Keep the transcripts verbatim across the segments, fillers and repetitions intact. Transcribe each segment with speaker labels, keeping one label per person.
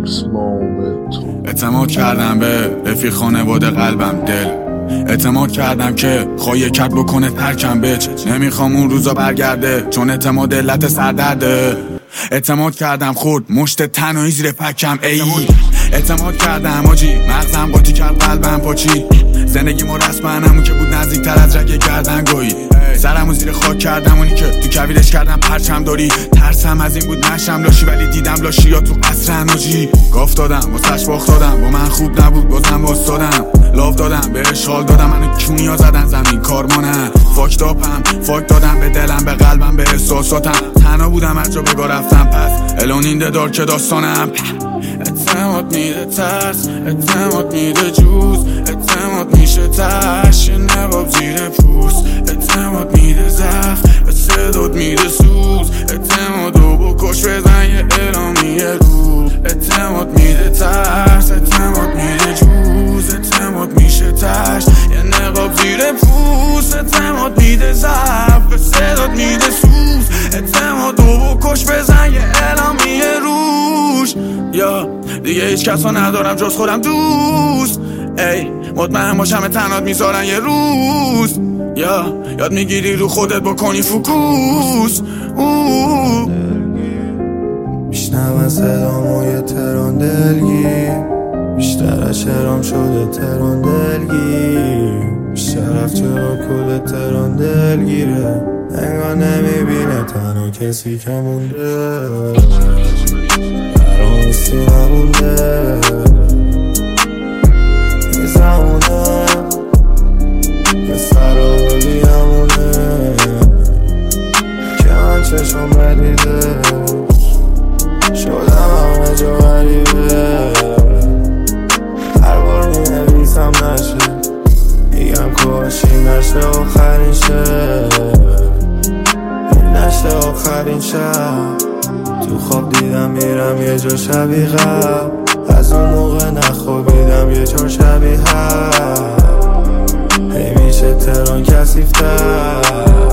Speaker 1: اعتماد کردم به رفیق خانواده قلبم دل، اعتماد کردم که خواهی کرد بکنه ترکم بچ، نمیخوام اون روزا برگرده چون اعتماد علت سردرده. اعتماد کردم خورد مشت تنهایی زیر پکم ای، اعتماد کردم آجی مغزم قاطی کرد قلبم پاچی، زندگی ما رسما همون که بود نزدیک تر از رگ گردنگویی، سرمو زیر خاک کردم اونی که تو کویرش کردم پرچم داری، ترسم از این بود نشم لاشی ولی دیدم لاشی یا تو قصر ناجی، گاف دادم واسش باخت دادم با من خوب نبود بازم باستادم، لاف دادم بهش حال دادم منو کونیا زدن زمین کارمانم، فاک داپم فاک دادم به دلم به قلبم به احساساتم، تنها بودم از جا بگاه رفتم پس الان این دار که داستانم. اعتماد میده ترس، اعتماد میده جوز، اعتماد میشه تش یه نقاب زیر پوست، اعتماد میده زخم به صدات میده سوز، اعتمادو بکش بزن یه اعلامیه روز، اعتماد میده ترس، اعتماد میده جوز، اعتماد میشه تش یه نقاب زیر پوست، اعتماد میده زخم به صدات میده سوز، اعتمادو بکش بزن یه اعلامیه روش. یا دیگه هیچ کسا ندارم جز خودم دوست، ای مطمئن باشم تنهات میذارن یه روز، یا یاد میگیری رو خودت بکنی فوکوس.
Speaker 2: میشنون صدامو یه تران دلگیر، بیشتر از شرام شده تران دلگیر، شرف چرا کل تران دلگیره، انگار نمیبینه تنها کسی که مونده، برام سیممونده این زمونه یه سرابلی همونه که من چشم ردیده شدم همه جا غریبه، هر بار مینویسم نشه میگم کاشی نشه آخرین شه، این نشه آخرین شب، تو خواب دیدم میرم یه جا شبیه قبل، از اون موقع نخوابیدم یه جا شبیه هر، هی میشه تران کسیفتر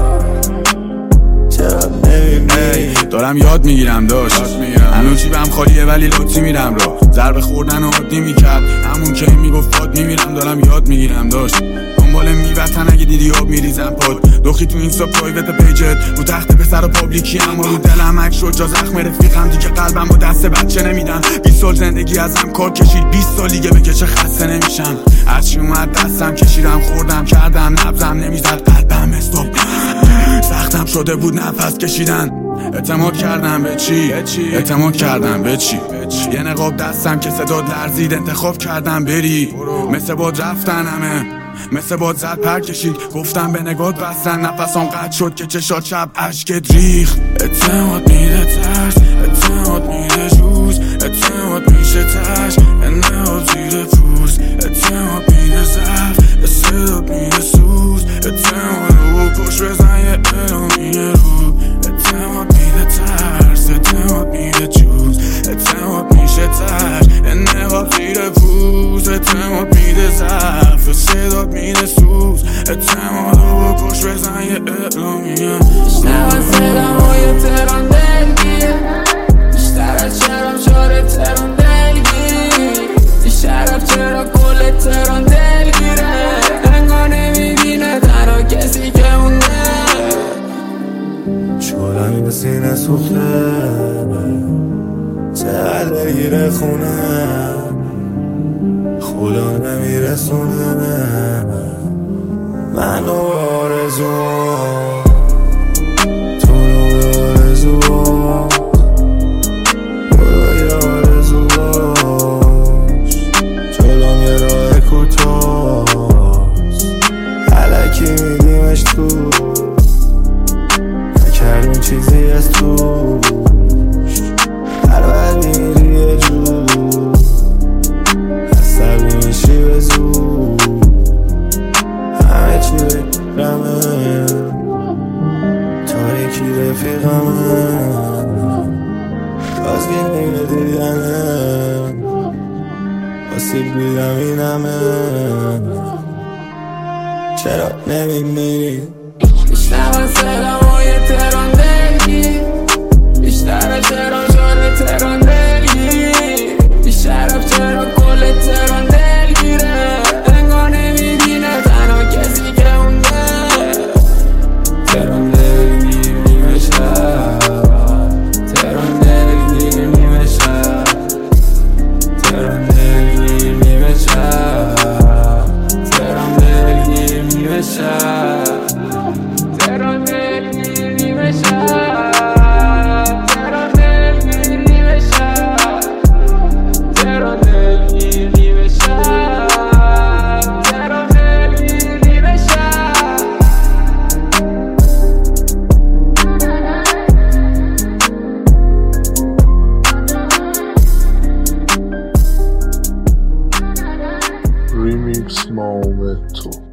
Speaker 2: چرا نمیبینی.
Speaker 1: دارم یاد میگیرم داشت هنو جیبم خالیه ولی لطی میرم را، ضربه خوردن و عادی میکرد همون که میگفت باد میمیرم، دارم یاد میگیرم داشت دنبال میوطن اگه دیدی آب میریزم پاد، دخی تو اینستا پرایوت پیجت رو تخت پسر و پابلیکی، اما رو دلم عکس شد جا زخم رفیقم دیگه قلبم و دست بچه نمیدم، بیست سال زندگی ازم کار کشید بیست سال دیگه بکشه خسته نمیشم، هرچی اومد دستم کشیدم خوردم کردم نبزم نمیزد قلبم استوب، سختم شده بود نفس کشیدن، اعتماد کردم به چی؟ اعتماد کردم به چی؟ یه نقاب دستم که صدا لرزید انتخاب کردم بری، مثل باد رفتن همه مثل باد زد پر کشید، گفتم به نگات بستن نفسم قطع شد که چشات شب عشقت ریخت. اعتماد میده ترس، اعتماد میده جوز، اعتماد میشه تش نقاب زیر پوست، اعتماد میده زفت به صدات میده سوز، اعتماد رو کش بزن یه اعلامیه رو، اعتماد میده ترس، اعتماد میده جوز، اعتماد میشه تش نقاب زیر پوست، اعتماد میده زفت به صدات میده سوز، اعتماد رو کش بزن یه اعلامیه.
Speaker 3: شنون صدامو یه تران دلگیر، بیشتر از شرم شده تران دلگیر، این شرف چرا کل تران دلگیره، انگار نمیبینه تنها کسی که مونده،
Speaker 2: شلم این سینه سوخته چقدر دلگیره خونه، خدا نمیرسونه منو آرزوام تو رو به آرزوام، برای آرزو باش جلوم یه راه کوتاست، الکی میدیمش تو نکردیم چیزی از توش، هر بعد میری یه جور عصبی میشی به زور، همه چی رفیقمه تاریکی رفیقمه باز گیره دیدنه آسیب بیدم اینمه چرا نمیمیری.
Speaker 3: میشنون صدامو یه تران دلگیر، بیشتر از شرم شده تران دلگیر، شرف چرا کل تهران دلگیره انگار نمیبینه تنها کسی که مونده تهران دلگیر نیمه شب تهران دلگیر نیمه شب تهران دلگیر نیمه شب تهران دلگیر نیمه شب تهران دلگیر نیمه شب تهران دلگیر نیمه شب تهران دلگیر نیمه شب تهران دلگیر نیمه شب
Speaker 2: ریمیکس مامتو